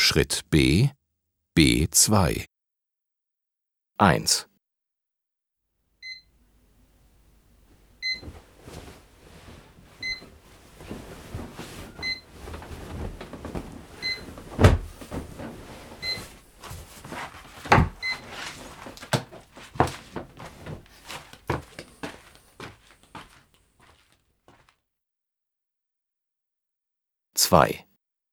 Schritt B, B2. 1. 2.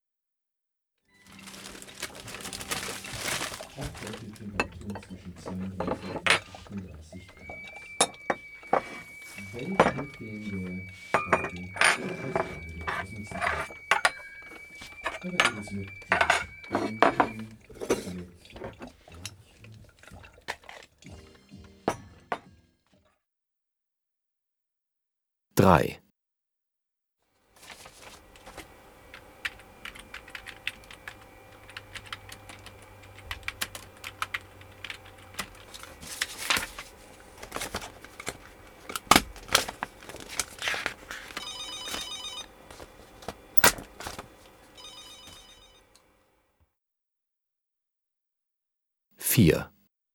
3. 4.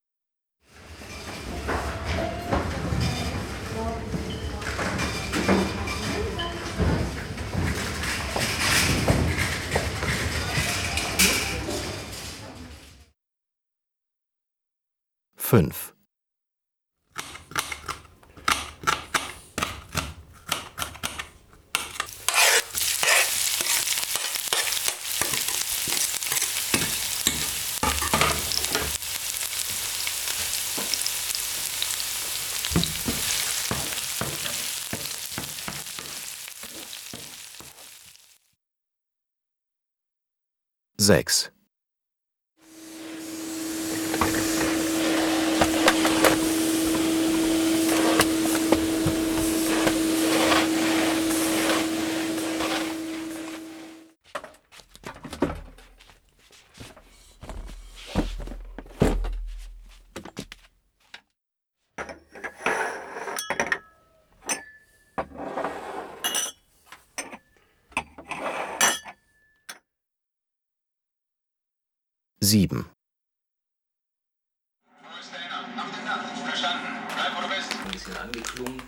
5. 6. 7. Wo ist der Inner? Auf den Dach. Verstanden. Bleib, wo du bist. Ein bisschen angeklungen.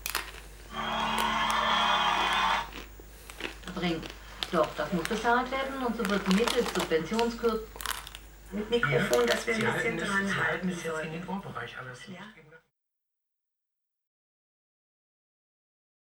Bringt. Doch, das muss bezahlt werden und so wird mittels Subventionskürzung mit Mikrofon, dass wir ein Sie halten bisschen das, dran Sie halten halten es jetzt in sollen. den Ohrbereich alles. Ja.